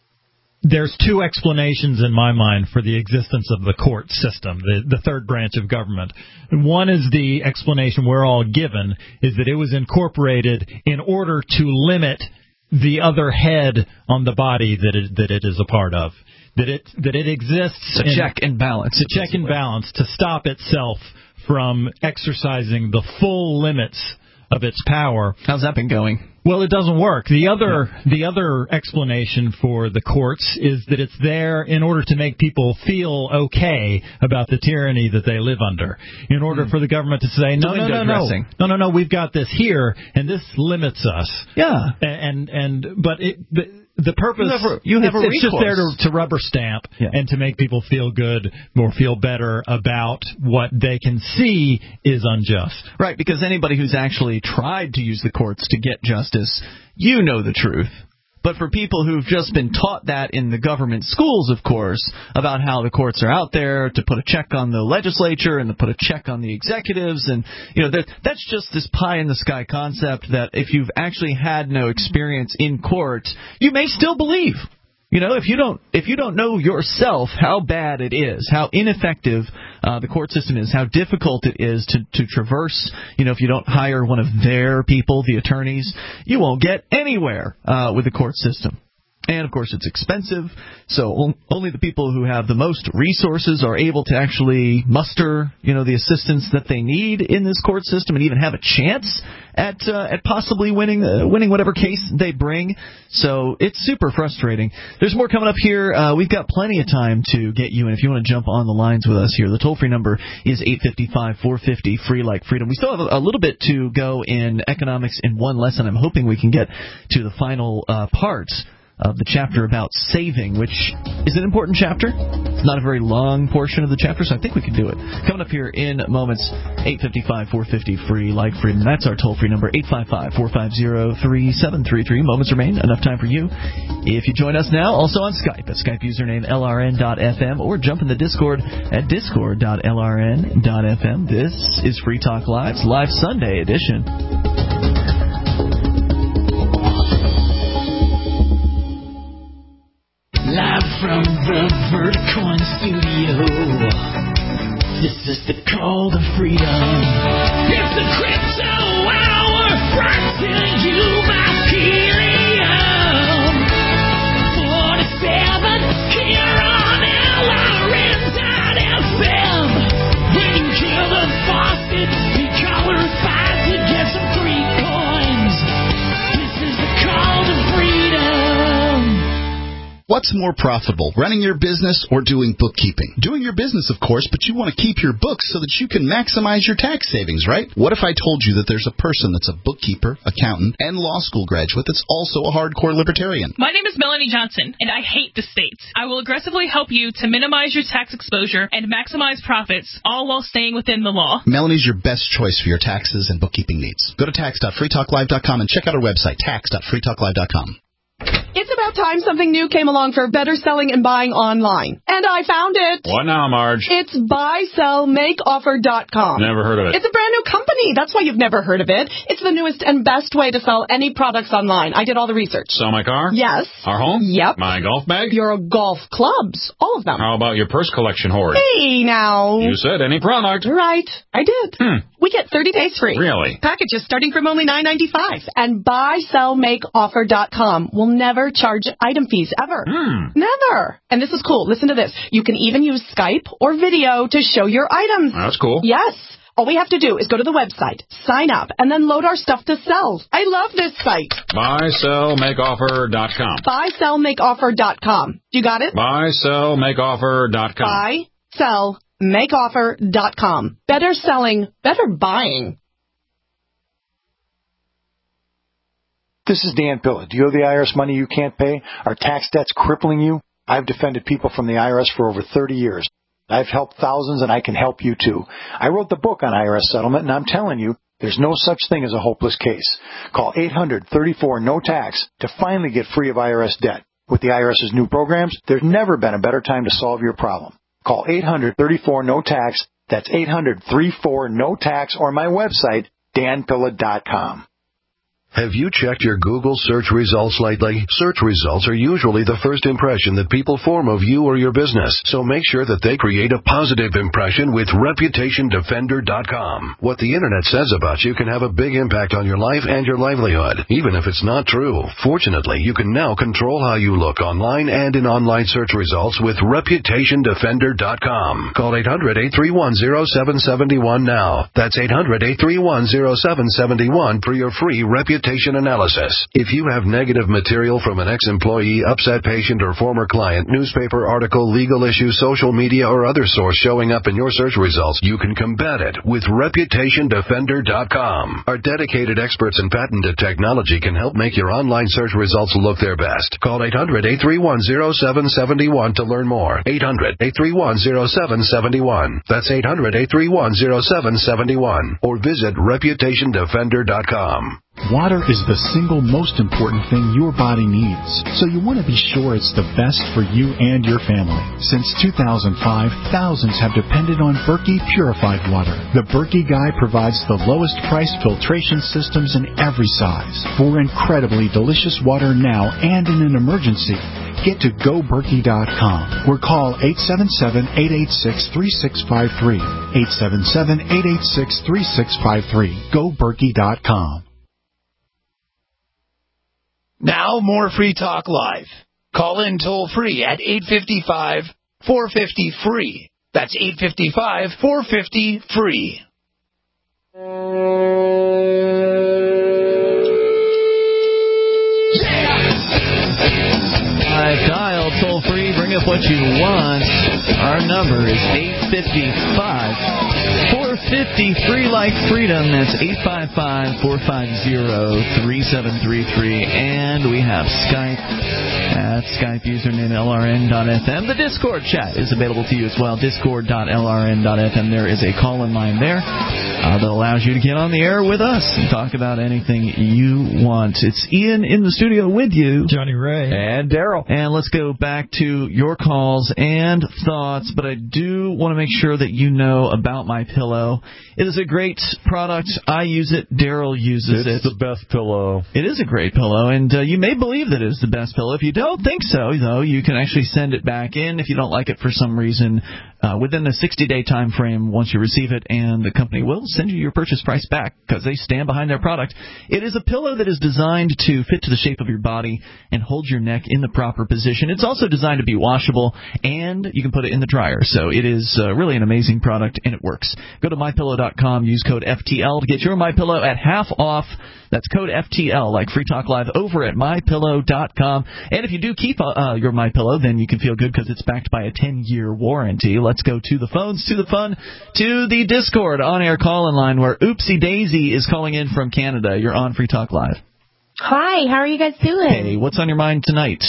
there's two explanations in my mind for the existence of the court system, the, the third branch of government. One is the explanation we're all given, is that it was incorporated in order to limit the other head on the body that it, that it is a part of. That it that it exists to check and balance. To check and balance, to stop itself from exercising the full limits of its power. How's that been going? Well, it doesn't work. The other yeah. the other explanation for the courts is that it's there in order to make people feel okay about the tyranny that they live under. In order mm. for the government to say, no, no, no, no, no, no, no, we've got this here, and this limits us. Yeah. And and but it. But, The purpose, you have a, you have it's, a it's just there to, to rubber stamp yeah. and to make people feel good or feel better about what they can see is unjust. Right, because anybody who's actually tried to use the courts to get justice, you know the truth. But for people who've just been taught that in the government schools, of course, about how the courts are out there to put a check on the legislature and to put a check on the executives, and you know that that's just this pie-in-the-sky concept that if you've actually had no experience in court, you may still believe. You know, if you don't if you don't know yourself how bad it is, how ineffective uh, the court system is, how difficult it is to, to traverse, you know, if you don't hire one of their people, the attorneys, you won't get anywhere uh, with the court system. And, of course, it's expensive, so only the people who have the most resources are able to actually muster, you know, the assistance that they need in this court system and even have a chance at uh, at possibly winning uh, winning whatever case they bring. So it's super frustrating. There's more coming up here. Uh, we've got plenty of time to get you in if you want to jump on the lines with us here. The toll-free number is eight five five, four five zero, free like freedom. We still have a, a little bit to go in economics in one lesson. I'm hoping we can get to the final uh, part of the chapter about saving, which is an important chapter. It's not a very long portion of the chapter, so I think we can do it. Coming up here in moments, eight five five, four five zero, free like freedom. That's our toll-free number, eight five five, four five zero, three seven three three. Moments remain. Enough time for you. If you join us now, also on Skype, at Skype username L R N dot F M, or jump in the Discord at discord dot L R N dot F M. This is Free Talk Live's Live Sunday edition. Live from the Verticoin studio, this is the call to freedom. It's the crypto hour, brought to you by Helium. forty-seven here on L R N dot F M. When you kill the faucet, he colorifies to get some free coins. This is the call to freedom. What's more profitable, running your business or doing bookkeeping? Doing your business, of course, but you want to keep your books so that you can maximize your tax savings, right? What if I told you that there's a person that's a bookkeeper, accountant, and law school graduate that's also a hardcore libertarian? My name is Melanie Johnson, and I hate the states. I will aggressively help you to minimize your tax exposure and maximize profits, all while staying within the law. Melanie's your best choice for your taxes and bookkeeping needs. Go to tax dot free talk live dot com and check out our website, tax dot free talk live dot com. It's about time something new came along for better selling and buying online. And I found it. What now, Marge? It's buy sell make offer dot com. Never heard of it. It's a brand new company. That's why you've never heard of it. It's the newest and best way to sell any products online. I did all the research. Sell my car? Yes. Our home? Yep. My golf bag? Your golf clubs. All of them. How about your purse collection hoard? Hey, now. You said any product. Right. I did. Hmm. We get thirty days free. Really? Packages starting from only nine ninety-five. And buy sell make offer dot com will never charge item fees ever. Hmm. Never. And this is cool. Listen to this. You can even use Skype or video to show your items. That's cool. Yes. All we have to do is go to the website, sign up, and then load our stuff to sell. I love this site. buy sell make offer dot com. buy sell make offer dot com. You got it? buy sell make offer dot com. buy sell make offer dot com. Better selling, better buying. This is Dan Pilla. Do you owe the I R S money you can't pay? Are tax debts crippling you? I've defended people from the I R S for over thirty years. I've helped thousands, and I can help you too. I wrote the book on I R S settlement, and I'm telling you, there's no such thing as a hopeless case. Call eight hundred, thirty-four, no tax to finally get free of I R S debt. With the IRS's new programs, there's never been a better time to solve your problem. Call eight hundred, thirty-four, no tax. That's eight hundred, thirty-four, no tax, or my website, dan pilla dot com. Have you checked your Google search results lately? Search results are usually the first impression that people form of you or your business, so make sure that they create a positive impression with reputation defender dot com. What the Internet says about you can have a big impact on your life and your livelihood, even if it's not true. Fortunately, you can now control how you look online and in online search results with reputation defender dot com. Call eight hundred, eight three one, zero seven seven one now. That's eight hundred, eight three one, zero seven seven one for your free reputation analysis. If you have negative material from an ex-employee, upset patient, or former client, newspaper article, legal issue, social media, or other source showing up in your search results, you can combat it with reputation defender dot com. Our dedicated experts in patented technology can help make your online search results look their best. Call eight hundred, eight three one, zero seven seven one to learn more. eight hundred, eight three one, zero seven seven one. That's eight hundred, eight three one, zero seven seven one. Or visit reputation defender dot com. Water is the single most important thing your body needs, so you want to be sure it's the best for you and your family. Since two thousand five, thousands have depended on Berkey purified water. The Berkey Guy provides the lowest price filtration systems in every size. For incredibly delicious water now and in an emergency, get to go berkey dot com or call eight seven seven, eight eight six, three six five three. eight seven seven, eight eight six, three six five three. go berkey dot com. Now more Free Talk Live. Call in toll free at eight five five, four five zero, free. That's eight five five, four five zero, free. I've dialed toll free. Bring up what you want. Our number is eight five five, four five zero, free like freedom. That's eight five five, four five zero, three seven three three. And we have Skype at Skype username L R N dot F M. The Discord chat is available to you as well. discord dot L R N dot F M. There is a call-in line there uh, that allows you to get on the air with us and talk about anything you want. It's Ian in the studio with you. Johnny Ray. And Daryl. And let's go back to your calls and thoughts, but I do want to make sure that you know about MyPillow. It is a great product. I use it. Daryl uses it's it. It's the best pillow. It is a great pillow, and uh, you may believe that it is the best pillow. If you don't think so, though, you can actually send it back in if you don't like it for some reason uh, within the sixty-day time frame once you receive it, and the company will send you your purchase price back because they stand behind their product. It is a pillow that is designed to fit to the shape of your body and hold your neck in the proper position. It's also designed to be washable, and you can put it in the dryer. So it is uh, really an amazing product, and it works. Go to my pillow dot com, use code F T L to get your MyPillow at half off. That's code F T L, like Free Talk Live, over at my pillow dot com. And if you do keep uh, your MyPillow, then you can feel good because it's backed by a ten-year warranty. Let's go to the phones, to the fun, to the Discord on-air call-in line where Oopsie Daisy is calling in from Canada. You're on Free Talk Live. Hi, how are you guys doing? Hey, what's on your mind tonight?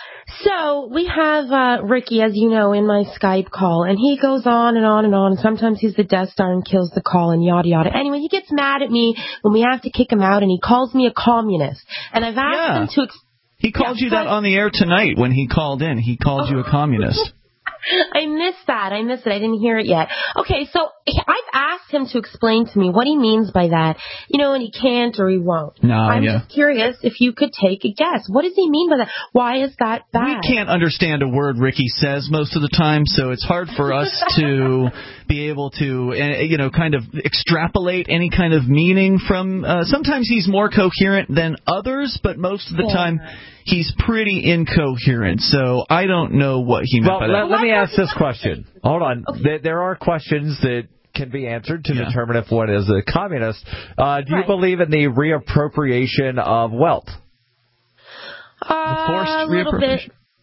So, we have uh, Ricky, as you know, in my Skype call, and he goes on and on and on, and sometimes he's the Death Star and kills the call and yada yada. Anyway, he gets mad at me when we have to kick him out, and he calls me a communist. And I've asked Yeah. him to... Ex- He called yeah, you that on the air tonight when he called in. He called you a communist. I missed that. I missed it. I didn't hear it yet. Okay, so I've asked him to explain to me what he means by that, you know, and he can't or he won't. No, I'm yeah. just curious if you could take a guess. What does he mean by that? Why is that bad? We can't understand a word Ricky says most of the time, so it's hard for us to be able to, uh, you know, kind of extrapolate any kind of meaning from. Uh, sometimes he's more coherent than others, but most of the Yeah. time he's pretty incoherent. So I don't know what he meant Well, by let, that. let me ask this question. Hold on. Okay. There, there are questions that can be answered to Yeah. determine if one is a communist. Uh, do Right. you believe in the reappropriation of wealth? Uh, forced a little bit. reappropriation.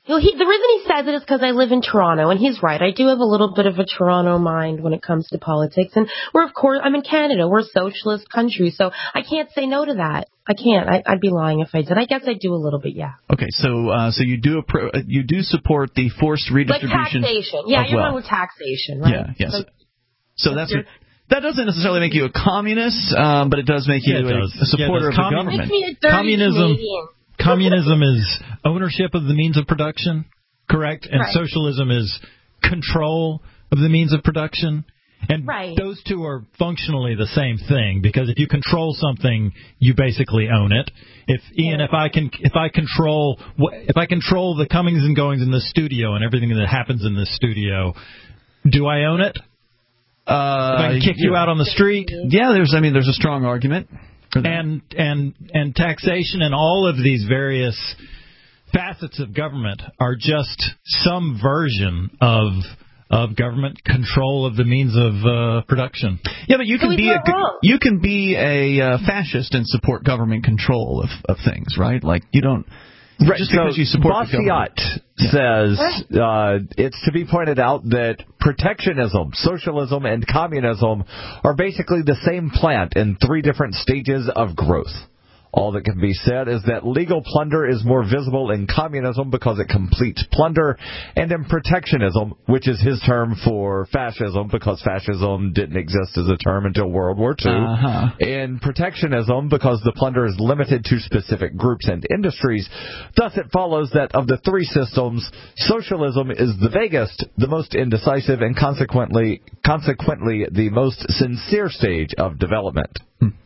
Well, he, the reason he says it is because I live in Toronto, and he's right. I do have a little bit of a Toronto mind when it comes to politics, and we're, of course, I'm in Canada. We're a socialist country, so I can't say no to that. I can't. I, I'd be lying if I did. I guess I do a little bit, yeah. Okay, so uh, so you do appro- you do support the forced redistribution Like taxation. Yeah, of you're wealth. wrong with taxation, right? Yeah, yes. So, so that's what, that doesn't necessarily make you a communist, um, but it does make you Yeah, it a, does. a supporter Yeah, it does. of the Commun- government. makes me a dirty Communism- Canadian. Communism is ownership of the means of production, correct? And Right. socialism is control of the means of production. And Right. those two are functionally the same thing, because if you control something, you basically own it. If Ian, if I can, if I control, if I control the comings and goings in this studio and everything that happens in this studio, do I own it? Uh, if I can kick you out on the street? Yeah, there's. I mean, there's a strong argument. And and and taxation and all of these various facets of government are just some version of of government control of the means of uh, production. Yeah, but you can So be he's a not wrong. you can be a uh, fascist and support government control of, of things, right? Like you don't Right, just so because you support the government. Bastiat says uh, it's to be pointed out that protectionism, socialism, and communism are basically the same plant in three different stages of growth. All that can be said is that legal plunder is more visible in communism because it completes plunder, and in protectionism, which is his term for fascism because fascism didn't exist as a term until World War Two, Uh-huh. in protectionism because the plunder is limited to specific groups and industries. Thus, it follows that of the three systems, socialism is the vaguest, the most indecisive, and consequently, consequently the most sincere stage of development.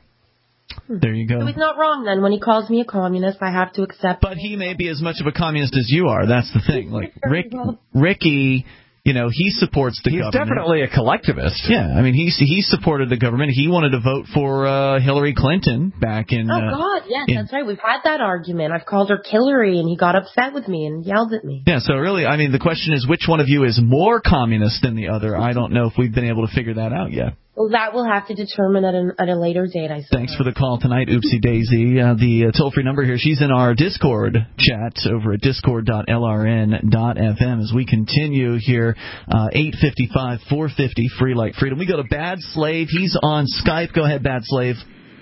There you go. So he's not wrong then. When he calls me a communist, I have to accept. But he may be as much of a communist as you are. That's the thing. Like Rick, Ricky, you know, he supports the He's government. definitely a collectivist. Yeah, I mean, he he supported the government. He wanted to vote for uh, Hillary Clinton back in. Oh uh, God, yes, in- that's right. We've had that argument. I've called her Killary, and he got upset with me and yelled at me. Yeah, so really, I mean, the question is, which one of you is more communist than the other? I don't know if we've been able to figure that out yet. Well, that we'll have to determine at, an, at a later date, I suppose. Thanks for the call tonight, Oopsie Daisy. Uh, the uh, toll-free number here, she's in our Discord chat over at discord dot l r n dot f m as we continue here, uh, eight five five, four fifty, free like freedom. We go to Bad Slave. He's on Skype. Go ahead, Bad Slave.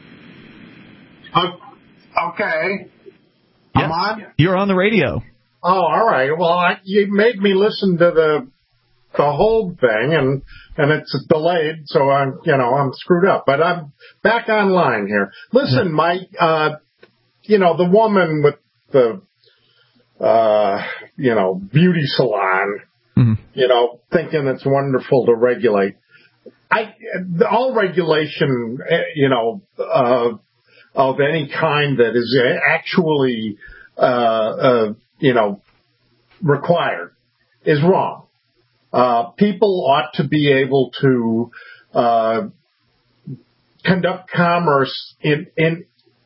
Okay. Yeah. I'm on? You're on the radio. Oh, all right. Well, I, you made me listen to the the whole thing, and and it's delayed, so I'm you know I'm screwed up. But I'm back online here. Listen, Mike. Uh, you know the woman with the uh, you know beauty salon. Mm-hmm. You know, thinking it's wonderful to regulate. I all regulation, you know, uh, of any kind that is actually, uh, uh, you know, required is wrong. Uh, people ought to be able to uh, conduct commerce in, in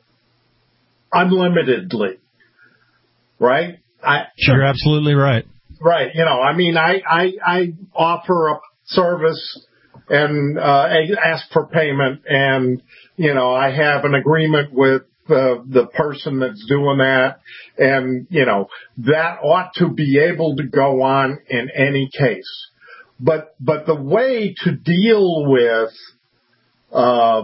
unlimitedly, right? I, You're absolutely right. Right. You know, I mean, I, I, I offer a service and uh, ask for payment, and, you know, I have an agreement with uh, the person that's doing that, and, you know, that ought to be able to go on in any case. But, but the way to deal with, uh,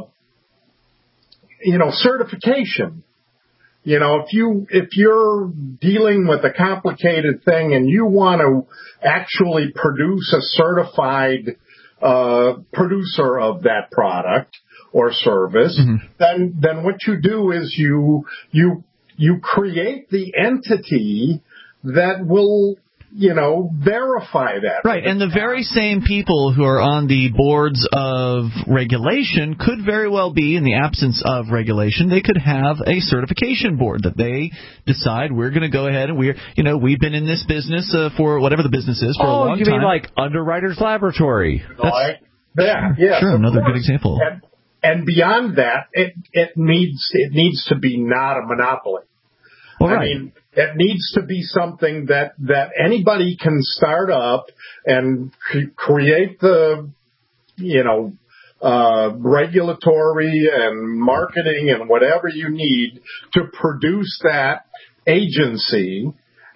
you know, certification, you know, if you, if you're dealing with a complicated thing and you want to actually produce a certified, uh, producer of that product or service, mm-hmm. then, then what you do is you, you, you create the entity that will, you know, verify that. Right, and the very same people who are on the boards of regulation could very well be, in the absence of regulation, they could have a certification board that they decide we're going to go ahead and we're, you know, we've been in this business uh, for whatever the business is for oh, a long you time. mean like Underwriters Laboratory? That's, yeah, yeah, sure, another good example. And, and beyond that, it it needs it needs to be not a monopoly. Well, I right. mean, it needs to be something that, that anybody can start up and cre- create the, you know, uh, regulatory and marketing and whatever you need to produce that agency.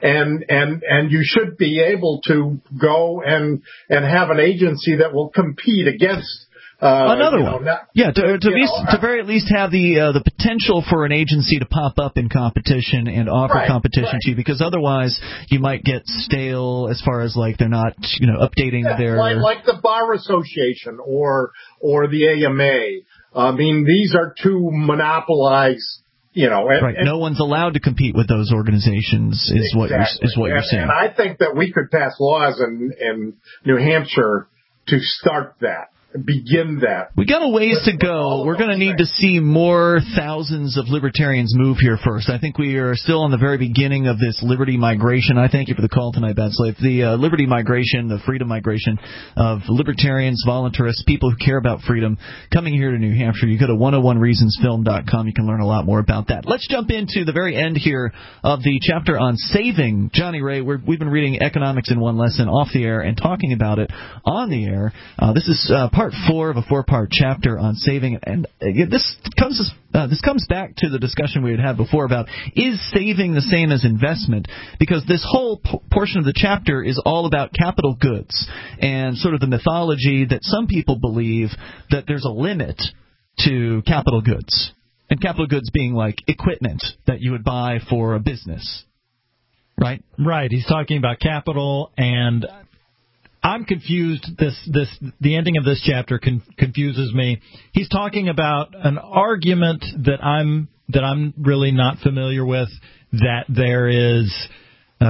and and and you should be able to go and and have an agency that will compete against. Uh, Another you know, one. not, yeah, to, to, be, know, to very at least have the uh, the potential for an agency to pop up in competition and offer right, competition right. to you, because otherwise you might get stale as far as like they're not, you know, updating yeah, their like, like the Bar Association or or the A M A. I mean, these are two monopolized. You know, and, right. and, no one's allowed to compete with those organizations. Is exactly. what you're is what and, you're saying. And I think that we could pass laws in in New Hampshire to start that. Begin that. We got a ways to go. We're going to need to see more thousands of libertarians move here first. I think we are still on the very beginning of this liberty migration. I thank you for the call tonight, Bad Slave. The uh, liberty migration, the freedom migration of libertarians, voluntarists, people who care about freedom coming here to New Hampshire. You go to one oh one reasons film dot com. You can learn a lot more about that. Let's jump into the very end here of the chapter on saving. Johnny Ray, we're, we've been reading Economics in One Lesson off the air and talking about it on the air. Uh, this is uh, part four of a four-part chapter on saving, and uh, this comes uh, this comes back to the discussion we had had before about, is saving the same as investment? Because this whole p- portion of the chapter is all about capital goods and sort of the mythology that some people believe that there's a limit to capital goods, and capital goods being like equipment that you would buy for a business, right? Right. He's talking about capital, and I'm confused. This, this, the ending of this chapter con- confuses me. He's talking about an argument that I'm that I'm really not familiar with. That there is uh,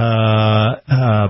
uh,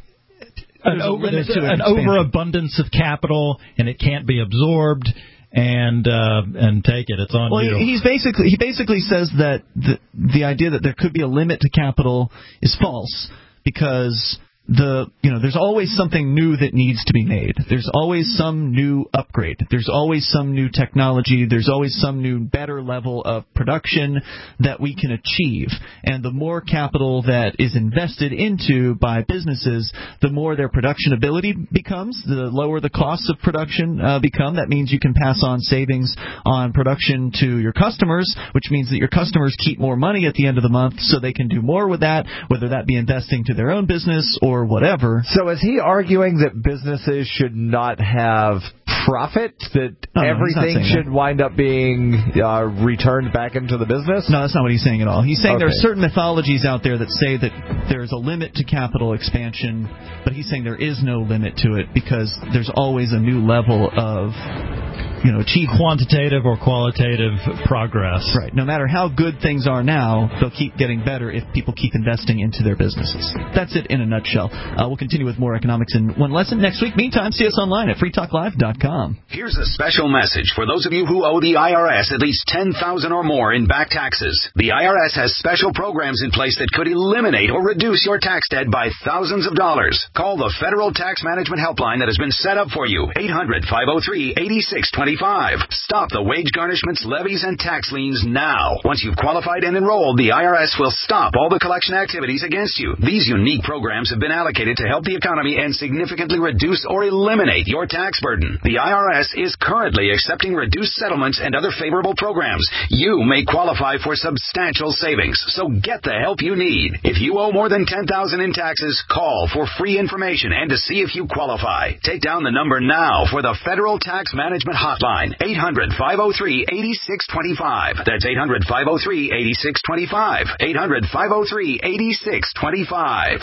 an, over, an overabundance of capital, and it can't be absorbed. And uh, and take it. It's on well, you. Well, he's basically he basically says that the the idea that there could be a limit to capital is false, because the you know there's always something new that needs to be made. There's always some new upgrade. There's always some new technology. There's always some new better level of production that we can achieve. And the more capital that is invested into by businesses, the more their production ability becomes, the lower the costs of production uh, become. That means you can pass on savings on production to your customers, which means that your customers keep more money at the end of the month so they can do more with that, whether that be investing to their own business or or whatever. So is he arguing that businesses should not have profit, that no, no, everything should that. wind up being uh, returned back into the business? No, that's not what he's saying at all. He's saying okay. there are certain mythologies out there that say that there's a limit to capital expansion, but he's saying there is no limit to it because there's always a new level of you know, achieve quantitative or qualitative progress. Right. No matter how good things are now, they'll keep getting better if people keep investing into their businesses. That's it in a nutshell. Uh, we'll continue with more economics in one lesson next week. Meantime, see us online at free talk live dot com. Here's a special message for those of you who owe the I R S at least ten thousand dollars or more in back taxes. The I R S has special programs in place that could eliminate or reduce your tax debt by thousands of dollars. Call the Federal Tax Management Helpline that has been set up for you. eight hundred, five oh three, eight six two five. Stop the wage garnishments, levies, and tax liens now. Once you've qualified and enrolled, the I R S will stop all the collection activities against you. These unique programs have been allocated to help the economy and significantly reduce or eliminate your tax burden. The I R S is currently accepting reduced settlements and other favorable programs. You may qualify for substantial savings, so get the help you need. If you owe more than ten thousand dollars in taxes, call for free information and to see if you qualify. Take down the number now for the Federal Tax Management Hotline. eight hundred, five oh three, eight six two five. That's eight hundred, five oh three, eight six two five. eight hundred, five oh three, eight six two five.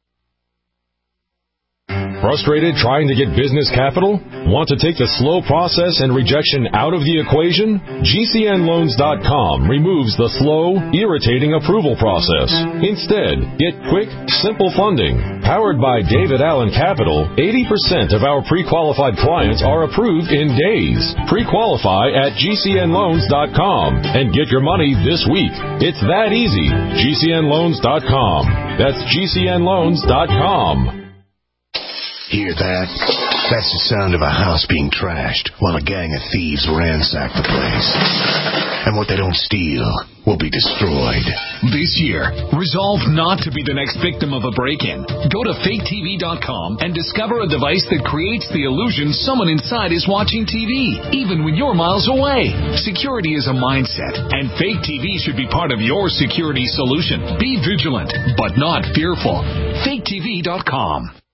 Frustrated trying to get business capital? Want to take the slow process and rejection out of the equation? G C N loans dot com removes the slow, irritating approval process. Instead, get quick, simple funding. Powered by David Allen Capital, eighty percent of our pre-qualified clients are approved in days. Pre-qualify at G C N loans dot com and get your money this week. It's that easy. G C N loans dot com. That's G C N loans dot com. Hear that? That's the sound of a house being trashed while a gang of thieves ransack the place. And what they don't steal will be destroyed. This year, resolve not to be the next victim of a break-in. Go to fake T V dot com and discover a device that creates the illusion someone inside is watching T V, even when you're miles away. Security is a mindset, and Fake T V should be part of your security solution. Be vigilant, but not fearful. fake T V dot com.